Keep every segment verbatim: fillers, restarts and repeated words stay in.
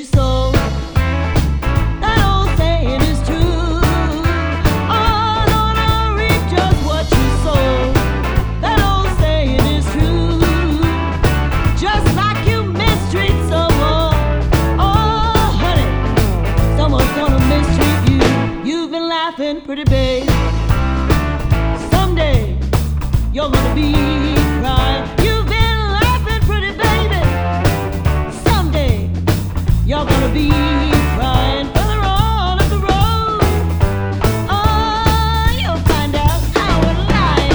you sow. That old saying is true. Oh, gonna reap just what you sow. That old saying is true. Just like you mistreat someone, oh honey, someone's gonna mistreat you. You've been laughing, pretty babe. Someday you're gonna be crying. You've been laughing, pretty baby. Someday you're gonna be crying. Further on up the road, oh, you'll find out how we're lying.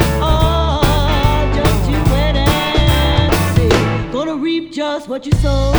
Just what you sow.